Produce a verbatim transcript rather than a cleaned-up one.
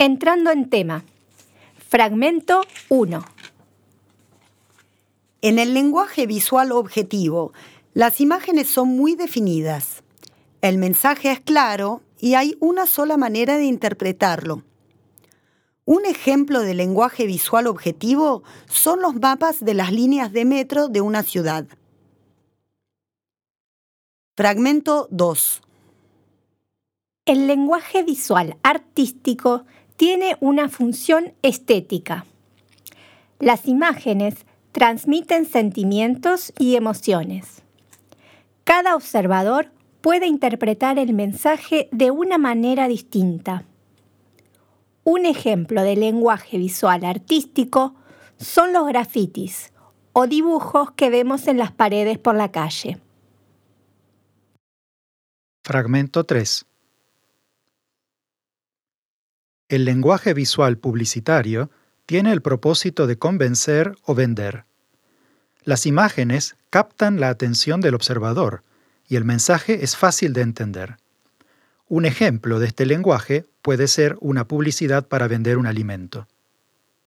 Entrando en tema. Fragmento uno. En el lenguaje visual objetivo, las imágenes son muy definidas. El mensaje es claro y hay una sola manera de interpretarlo. Un ejemplo de lenguaje visual objetivo son los mapas de las líneas de metro de una ciudad. Fragmento dos. El lenguaje visual artístico tiene una función estética. Las imágenes transmiten sentimientos y emociones. Cada observador puede interpretar el mensaje de una manera distinta. Un ejemplo de lenguaje visual artístico son los grafitis o dibujos que vemos en las paredes por la calle. Fragmento tres. El lenguaje visual publicitario tiene el propósito de convencer o vender. Las imágenes captan la atención del observador y el mensaje es fácil de entender. Un ejemplo de este lenguaje puede ser una publicidad para vender un alimento.